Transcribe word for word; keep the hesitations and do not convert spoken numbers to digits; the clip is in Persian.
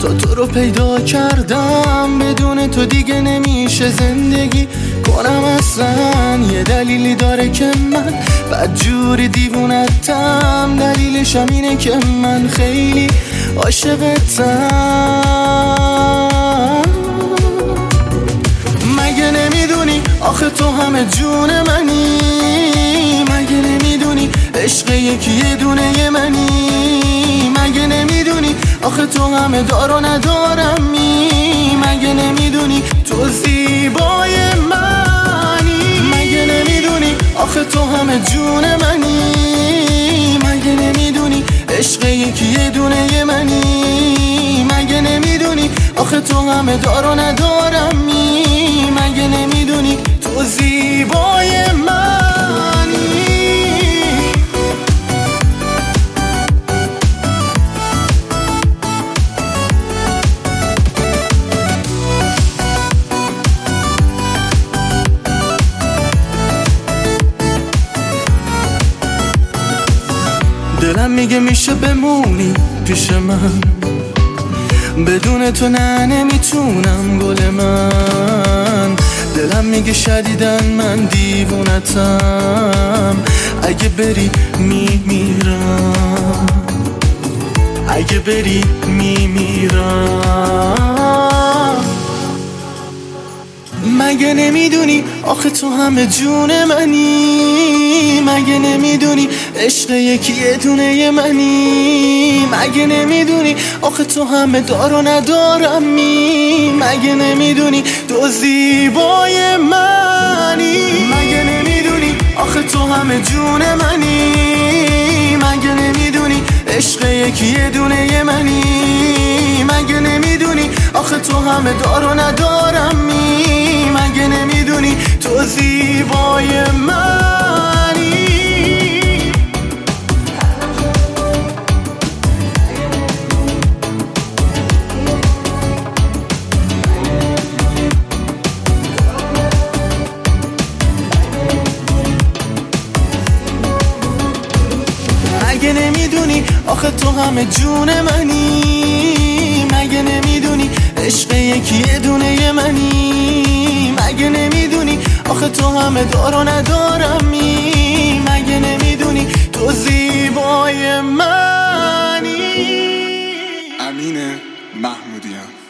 تا تو رو پیدا کردم، بدون تو دیگه نمیشه زندگی کنم اصلا. یه دلیلی داره که من بدجوری دیوونتم، دلیلش هم اینه که من خیلی عاشقتم. مگه نمیدونی آخه تو همه جون منی؟ مگه نمیدونی عشق یکی یه دونه منی؟ مگه نمیدونی آخه تو همه دار و ندارمی؟ مگه نمیدونی تو زیبای منی؟ مگه نمیدونی آخه تو همه جون منی؟ مگه نمیدونی عشق یکی یه دونه منی؟ مگه نمیدونی آخه تو همه دار و ندارمی؟ مگه نمیدونی تو زیبای منی؟ دلم میگه میشه بمونی پیش من، بدون تو نه نمیتونم گل من. دلم میگه شدیدن من دیوونتم، اگه بری میمیرم، اگه بری میمیرم. مگه نمیدونی آخه تو همه جون منی؟ مگه نمیدونی عشق یکی یه دونه منی؟ مگه نمیدونی آخه تو همه دار و ندارمی؟ مگه نمیدونی تو زیبای منی؟ مگه نمیدونی آخه تو همه جون منی؟ مگه نمیدونی عشق یکی یه دونه منی؟ مگه نمیدونی آخه تو همه دار و ندارمی؟ مگه نمیدونی تو زیبای منی؟ مگه نمیدونی آخه تو همه جون منی؟ مگه نمیدونی عشق یکی یه دونه منی؟ مگه نمیدونی آخه تو همه دار و ندارمی؟ مگه نمیدونی تو زیبای منی؟ امین محمودیان.